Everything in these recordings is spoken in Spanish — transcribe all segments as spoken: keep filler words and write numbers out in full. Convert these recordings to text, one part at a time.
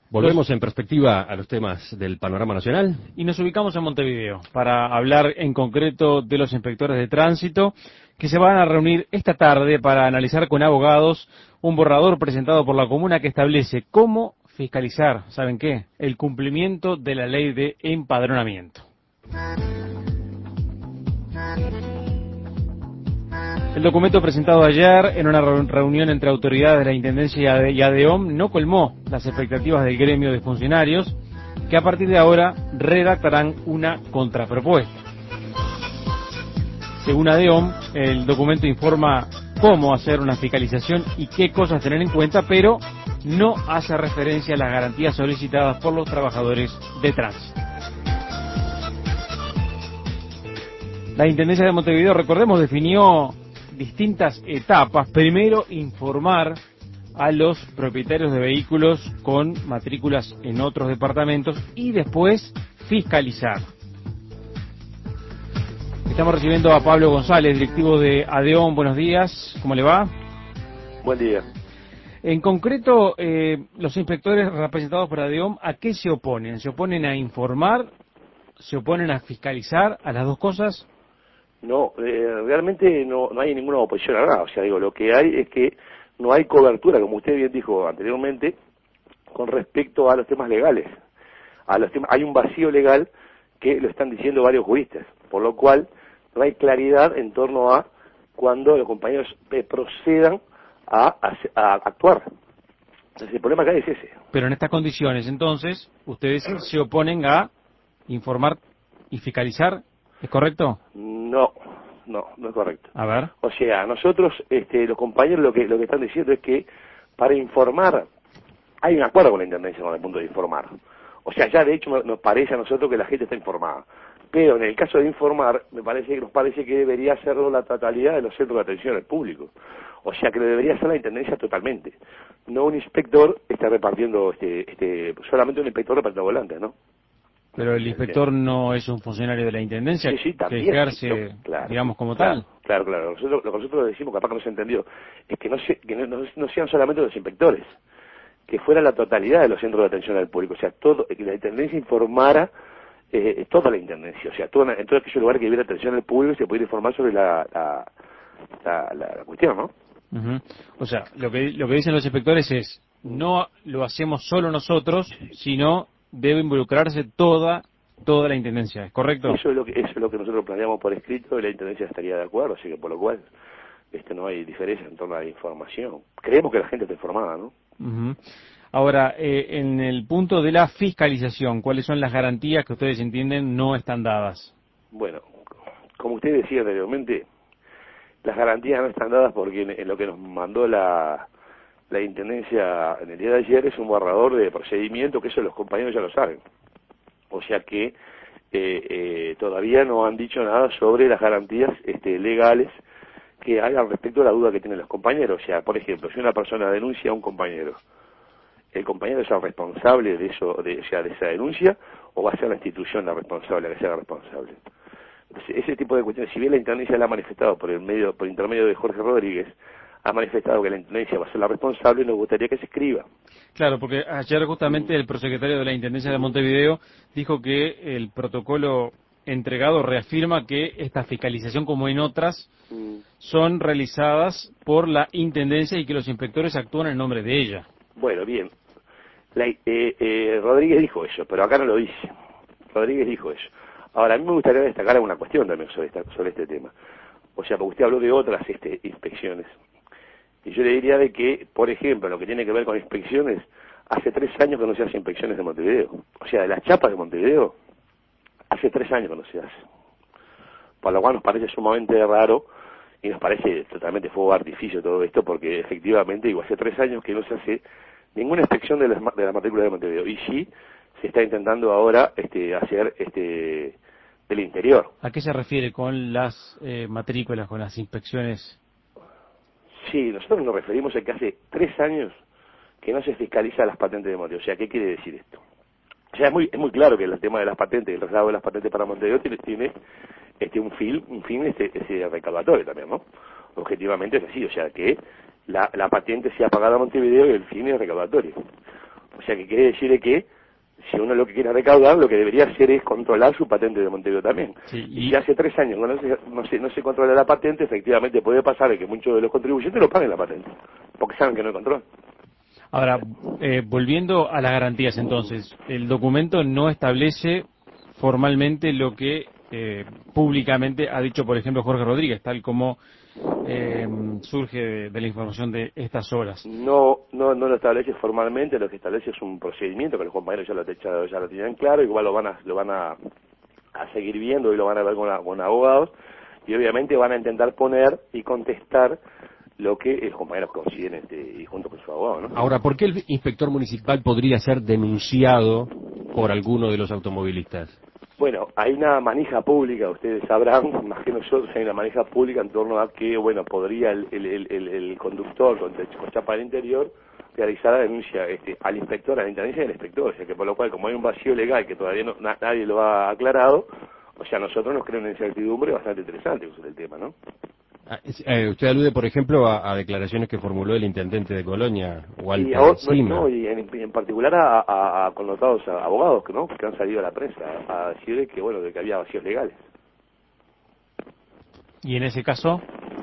Volvemos en perspectiva a los temas del panorama nacional. Y nos ubicamos en Montevideo para hablar en concreto de los inspectores de tránsito que se van a reunir esta tarde para analizar con abogados un borrador presentado por la comuna que establece cómo fiscalizar, ¿saben qué? El cumplimiento de la ley de empadronamiento. El documento presentado ayer en una reunión entre autoridades de la Intendencia y ADEOM no colmó las expectativas del gremio de funcionarios, que a partir de ahora redactarán una contrapropuesta. Según ADEOM, el documento informa cómo hacer una fiscalización y qué cosas tener en cuenta, pero no hace referencia a las garantías solicitadas por los trabajadores de tránsito. La Intendencia de Montevideo, recordemos, definió distintas etapas. Primero, informar a los propietarios de vehículos con matrículas en otros departamentos y después fiscalizar. Estamos recibiendo a Pablo González, directivo de ADEOM. Buenos días, ¿cómo le va? Buen día. En concreto, eh, los inspectores representados por ADEOM, ¿a qué se oponen? ¿Se oponen a informar? ¿Se oponen a fiscalizar? ¿A las dos cosas? No, eh, realmente no, no hay ninguna oposición a nada. O sea, digo, lo que hay es que no hay cobertura, como usted bien dijo anteriormente, con respecto a los temas legales. A los temas, hay un vacío legal que lo están diciendo varios juristas, por lo cual no hay claridad en torno a cuando los compañeros eh, procedan a, a, a actuar. Entonces, el problema acá es ese. Pero en estas condiciones, entonces, ustedes se oponen a informar y fiscalizar, ¿es correcto? No, no, no es correcto. A ver. O sea, nosotros, este, los compañeros lo que lo que están diciendo es que para informar, hay un acuerdo con la Intendencia con el punto de informar. O sea, ya de hecho nos parece a nosotros que la gente está informada. Pero en el caso de informar, me parece que nos parece que debería hacerlo la totalidad de los centros de atención al público. O sea, que lo debería hacer la Intendencia totalmente. No un inspector está repartiendo, este, este, solamente un inspector repartiendo volantes, ¿no? Pero el inspector no es un funcionario de la Intendencia sí, sí, también, que ejerce, no, claro, digamos, como claro, tal. Claro, claro. Nosotros, lo que nosotros decimos, capaz que no se entendió, es que no, se, que no, no, no sean solamente los inspectores, que fuera la totalidad de los centros de atención al público. O sea, todo, que la Intendencia informara eh, toda la Intendencia. O sea, todo, en todos aquellos lugares que hubiera atención al público se pudiera informar sobre la, la, la, la, la cuestión, ¿no? Uh-huh. O sea, lo que, lo que dicen los inspectores es, no lo hacemos solo nosotros, sino debe involucrarse toda toda la Intendencia, ¿es correcto? Eso es lo que eso es lo que nosotros planteamos por escrito y la Intendencia estaría de acuerdo, así que por lo cual este no hay diferencia en torno a la información. Creemos que la gente está informada, ¿no? Uh-huh. Ahora, eh, en el punto de la fiscalización, ¿cuáles son las garantías que ustedes entienden no están dadas? Bueno, como usted decía anteriormente, las garantías no están dadas porque en, en lo que nos mandó la, la Intendencia en el día de ayer es un borrador de procedimiento, que eso los compañeros ya lo saben. O sea que eh, eh, todavía no han dicho nada sobre las garantías este, legales que hagan respecto a la duda que tienen los compañeros. O sea, por ejemplo, si una persona denuncia a un compañero, ¿el compañero es el responsable de eso, de, o sea, de esa denuncia, o va a ser la institución la responsable, la que sea responsable? Entonces, ese tipo de cuestiones, si bien la Intendencia la ha manifestado por el medio, por intermedio de Jorge Rodríguez, ha manifestado que la Intendencia va a ser la responsable, nos gustaría que se escriba. Claro, porque ayer justamente el prosecretario de la Intendencia de Montevideo dijo que el protocolo entregado reafirma que esta fiscalización, como en otras, mm. son realizadas por la Intendencia y que los inspectores actúan en nombre de ella. Bueno, bien. La, eh, eh, Rodríguez dijo eso, pero acá no lo dice. Rodríguez dijo eso. Ahora, a mí me gustaría destacar alguna cuestión también sobre, esta, sobre este tema. O sea, porque usted habló de otras este, inspecciones. Y yo le diría de que, por ejemplo, lo que tiene que ver con inspecciones, hace tres años que no se hace inspecciones de Montevideo. O sea, de las chapas de Montevideo, hace tres años que no se hace. Por lo cual nos parece sumamente raro y nos parece totalmente fuego de artificio todo esto, porque efectivamente, digo, hace tres años que no se hace ninguna inspección de las, de las matrículas de Montevideo. Y sí, se está intentando ahora este, hacer este del interior. ¿A qué se refiere con las eh, matrículas, con las inspecciones? Sí, nosotros nos referimos a que hace tres años que no se fiscaliza las patentes de Montevideo. O sea, ¿qué quiere decir esto? O sea, es muy, es muy claro que el tema de las patentes, el traslado de las patentes para Montevideo tiene, tiene este, un fin, un fin este, ese recaudatorio también, ¿no? Objetivamente es así, o sea, que la, la patente sea pagada a Montevideo y el fin es recaudatorio. O sea, que quiere decir que si uno lo que quiere recaudar, lo que debería hacer es controlar su patente de Montevideo también. Sí, y... y si hace tres años no se, no, se, no se controla la patente, efectivamente puede pasar de que muchos de los contribuyentes no paguen la patente, porque saben que no hay control. Ahora, eh, volviendo a las garantías entonces, el documento no establece formalmente lo que eh, públicamente ha dicho, por ejemplo, Jorge Rodríguez, tal como eh, surge de, de la información de estas horas. No, no, no lo establece formalmente, lo que establece es un procedimiento que los compañeros ya lo, ya, ya lo tienen claro, igual lo van a, lo van a, a seguir viendo y lo van a ver con, con abogados, y obviamente van a intentar poner y contestar lo que los compañeros consideren este, y junto con su abogado, ¿no? Ahora, ¿por qué el inspector municipal podría ser denunciado por alguno de los automovilistas? Bueno, hay una manija pública, ustedes sabrán, más que nosotros, hay una manija pública en torno a que, bueno, podría el, el, el, el, el conductor con, con chapa al interior realizar la denuncia este, al inspector, a la intendencia del inspector, o sea que por lo cual, como hay un vacío legal que todavía no, na, nadie lo ha aclarado, o sea, nosotros nos crea una incertidumbre bastante interesante sobre el tema, ¿no? Eh, usted alude, por ejemplo, a, a declaraciones que formuló el intendente de Colonia, Walter y a, Sima. no, y en, en particular a, a, a connotados a abogados, ¿no?, que han salido a la prensa a decir que, bueno, de que había vacíos legales. ¿Y en ese caso?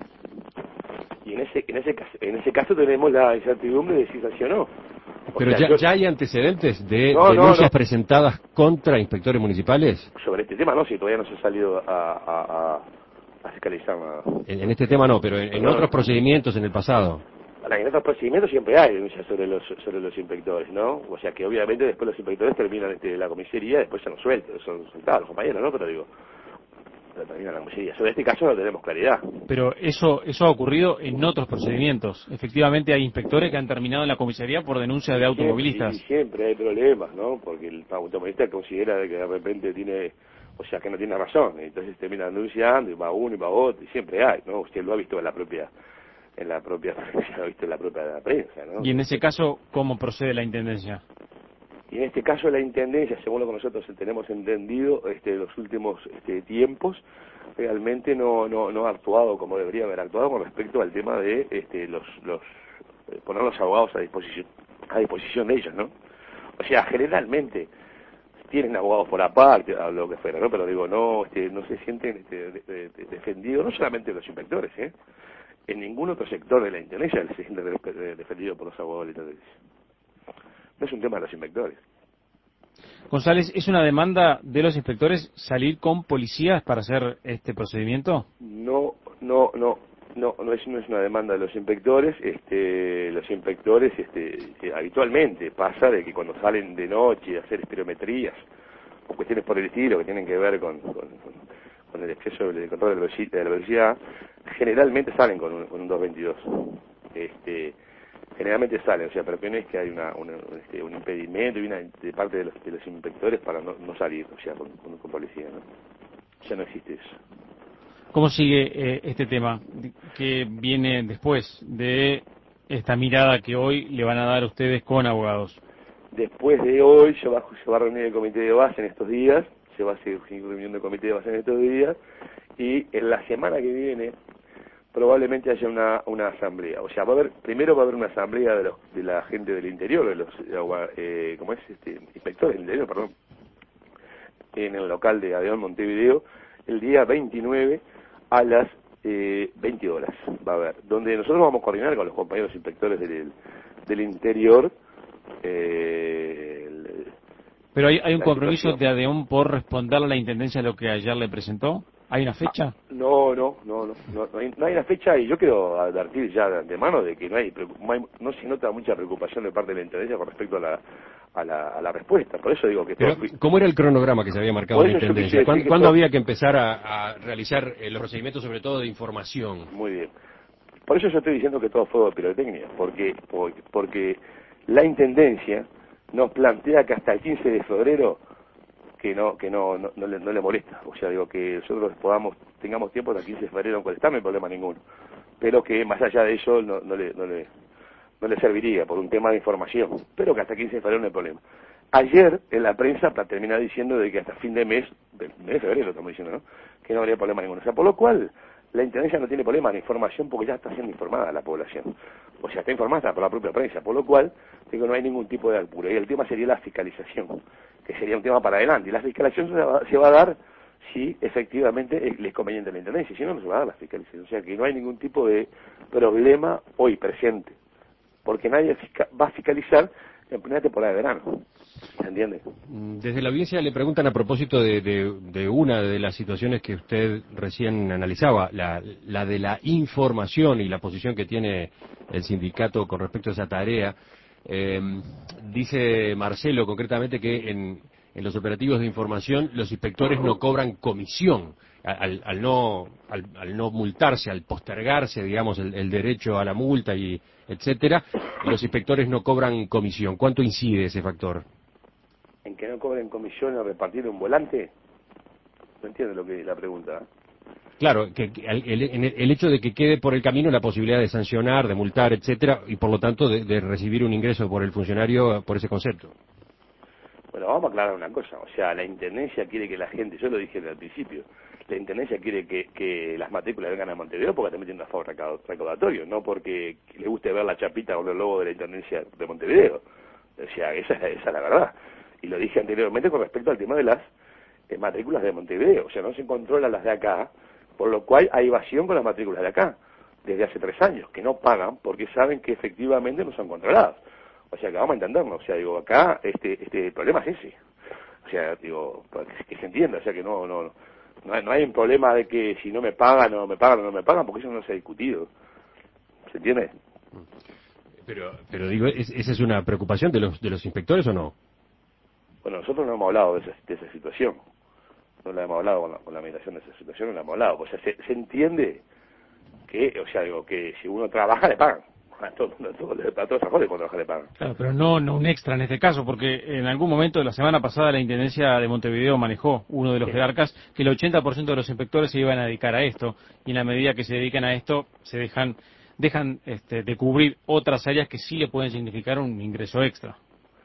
Y en ese en ese caso, en ese caso tenemos la incertidumbre de si es así o no. O Pero sea, ya, yo, ya hay antecedentes de no, denuncias no, no. presentadas contra inspectores municipales. Sobre este tema no, si todavía no se ha salido a, a, a, a fiscalizar nada. En, en este tema no, pero en, en No, otros no. procedimientos en el pasado. En otros procedimientos siempre hay denuncias sobre los sobre los inspectores, ¿no? O sea que obviamente después los inspectores terminan este, la comisaría, después ya no sueltos, son soltados los compañeros, ¿no? Pero digo, terminan la comisaría. Sobre este caso no tenemos claridad. Pero eso eso ha ocurrido en otros procedimientos. Efectivamente hay inspectores que han terminado en la comisaría por denuncia de automovilistas. Y siempre hay problemas, ¿no? Porque el automovilista considera que de repente tiene, o sea, que no tiene razón, entonces termina denunciando y va uno y va otro, y siempre hay, ¿no? Usted lo ha visto en la propia, en la propia, lo ha visto en la propia prensa, ¿no? Y en ese caso, ¿cómo procede la intendencia? Y en este caso la intendencia, según lo que nosotros tenemos entendido, este, los últimos este, tiempos, realmente no, no, no ha actuado como debería haber actuado con respecto al tema de este, los, los eh, poner los abogados a disposición, a disposición de ellos, ¿no? O sea, generalmente tienen abogados por aparte, a lo que fuera, ¿no? Pero digo, no, este, no se sienten este, de, de, de, defendidos, no solamente los inspectores, ¿eh? En ningún otro sector de la intendencia se siente defendido por los abogados de la intendencia. No es un tema de los inspectores. González, ¿es una demanda de los inspectores salir con policías para hacer este procedimiento? No, no, no, no, no es, no es una demanda de los inspectores. Este, los inspectores, este, que habitualmente pasa de que cuando salen de noche a hacer espirometrías o cuestiones por el estilo que tienen que ver con, con, con, con el exceso del control de la velocidad, generalmente salen con un, con un doscientos veintidós. Este, generalmente salen, o sea, pero que no es que hay una, una, este, un impedimento y una, de parte de los, de los inspectores para no, no salir, o sea, con, con, con policía, ¿no? Ya no existe eso. ¿Cómo sigue eh, este tema que viene después de esta mirada que hoy le van a dar a ustedes con abogados? Después de hoy se va, se va a reunir el comité de base en estos días, se va a seguir reuniendo el comité de base en estos días, y en la semana que viene probablemente haya una, una asamblea. O sea, va a haber, primero va a haber una asamblea de, los, de la gente del interior, de los, eh, ¿cómo es? Este, inspectores del interior, perdón, en el local de Adeón Montevideo, el día veintinueve a las eh, veinte horas, va a haber, donde nosotros vamos a coordinar con los compañeros inspectores del, del interior. Eh, el, Pero hay, hay un compromiso situación. de Adeón por responder a la intendencia de lo que ayer le presentó. ¿Hay una fecha? Ah, no, no, no, no, no, no hay, no hay una fecha, y yo quiero advertir ya de antemano de que no hay, no, hay, no se nota mucha preocupación de parte de la intendencia con respecto a la, a la, a la respuesta. Por eso digo que Pero, todo... ¿cómo era el cronograma que se había marcado Por en la eso yo intendencia? quisiera ¿Cuándo, decir que ¿cuándo todo- había que empezar a, a realizar eh, los procedimientos, sobre todo de información? Muy bien. Por eso yo estoy diciendo que todo fue pirotecnia, porque, porque, porque la intendencia nos plantea que hasta el quince de febrero que no que no no, no, le, no le molesta, o sea, digo que nosotros podamos tengamos tiempo hasta el quince de febrero en contestar, no hay problema ninguno, pero que más allá de eso no, no le no le no le serviría por un tema de información, pero que hasta el quince de febrero no hay problema. Ayer en la prensa termina diciendo de que hasta fin de mes, de mes de febrero estamos diciendo, ¿no?, que no habría problema ninguno, o sea, por lo cual la Intendencia no tiene problema de información porque ya está siendo informada la población. O sea, está informada por la propia prensa, por lo cual digo, no hay ningún tipo de apuro. Y el tema sería la fiscalización, que sería un tema para adelante. Y la fiscalización se va, se va a dar si efectivamente es, es conveniente a la Intendencia, si no, no se va a dar la fiscalización. O sea, que no hay ningún tipo de problema hoy presente, porque nadie va a fiscalizar en plena temporada de verano. ¿Se entiende? Desde la audiencia le preguntan a propósito de, de, de una de las situaciones que usted recién analizaba, la, la de la información y la posición que tiene el sindicato con respecto a esa tarea. Eh, dice Marcelo concretamente que en, en los operativos de información los inspectores no cobran comisión. Al, al no al, al no multarse, al postergarse, digamos, el, el derecho a la multa y etcétera, los inspectores no cobran comisión. ¿Cuánto incide ese factor? En que no cobren comisión al repartir un volante. No entiendo lo que la pregunta. Claro, que, que el, el, el hecho de que quede por el camino la posibilidad de sancionar, de multar, etcétera, y por lo tanto de, de recibir un ingreso por el funcionario por ese concepto. Bueno, vamos a aclarar una cosa. O sea, la Intendencia quiere que la gente, yo lo dije al principio, la Intendencia quiere que, que las matrículas vengan a Montevideo porque también tiene un aforo recaudatorio, no porque le guste ver la chapita o el logo de la Intendencia de Montevideo. O sea, esa es, esa es la verdad. Y lo dije anteriormente con respecto al tema de las eh, matrículas de Montevideo. O sea, no se controlan las de acá, por lo cual hay evasión con las matrículas de acá, desde hace tres años, que no pagan porque saben que efectivamente no son controladas. O sea, que vamos a entendernos. O sea, digo, acá este este problema es ese. O sea, digo, que, que se entienda. O sea, que no no no hay, no hay un problema de que si no me pagan o no me pagan o no me pagan, porque eso no se ha discutido. ¿Se entiende? Pero, pero digo, ¿es, ¿esa es una preocupación de los de los inspectores o no? Bueno, nosotros no hemos hablado de esa, de esa situación. No la hemos hablado con la, con la mediación de esa situación, no la hemos hablado. O sea, se, se entiende que, o sea, digo, que si uno trabaja le pagan. A todos todo, todo, a todos los trabajadores cuando trabaja le pagan. Claro, pero no, no un extra en este caso, porque en algún momento de la semana pasada la Intendencia de Montevideo manejó, uno de los Sí. jerarcas, que el ochenta por ciento de los inspectores se iban a dedicar a esto, y en la medida que se dedican a esto, se dejan dejan este, de cubrir otras áreas que sí le pueden significar un ingreso extra.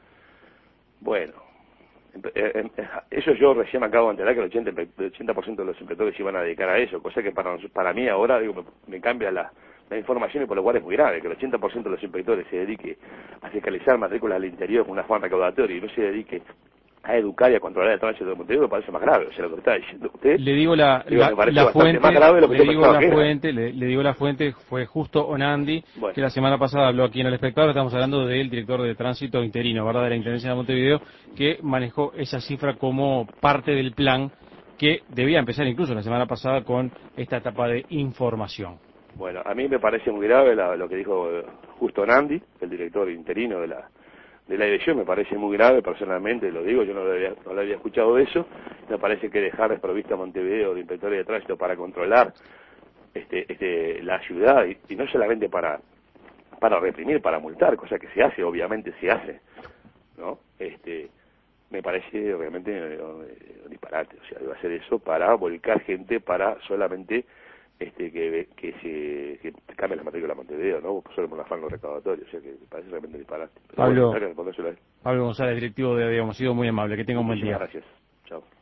Bueno, eh, eh, eso yo recién me acabo de enterar que el ochenta, el ochenta por ciento de los inspectores se iban a dedicar a eso, cosa que para para mí ahora digo me, me cambia la, la información y por lo cual es muy grave que el ochenta por ciento de los inspectores se dedique a fiscalizar matrículas al interior con una afán recaudatorio y no se dedique a educar y a controlar el tránsito de Montevideo, me parece más grave. O sea, lo que está diciendo usted, Le digo la, digo, la, me parece la bastante fuente, más grave de lo que le yo digo pensaba la que era. fuente, le, le digo la fuente, fue justo Onandi, Bueno. que la semana pasada habló aquí en El Espectador, estamos hablando del director de tránsito interino, ¿verdad?, de la Intendencia de Montevideo, que manejó esa cifra como parte del plan que debía empezar incluso la semana pasada con esta etapa de información. Bueno, a mí me parece muy grave la, lo que dijo eh, justo Nandi, el director interino de la de la dirección, me parece muy grave, personalmente lo digo, yo no lo había, no lo había escuchado de eso, me parece que dejar desprovista a Montevideo de inspectores de tránsito para controlar este, este, la ciudad, y, y no solamente para para reprimir, para multar, cosa que se hace, obviamente se hace, ¿no? Este, me parece realmente eh, un disparate, o sea, debe hacer eso para volcar gente, para solamente este que que se que cambie la matrícula a Montevideo, ¿no? Solo por un afán recaudatorio, o sea que me parece realmente un disparate. Pero Pablo, bueno, que respondérselo a él. Pablo González, directivo de Adiós, ha sido muy amable, que tenga un buen día. Muchísimas gracias. Chao.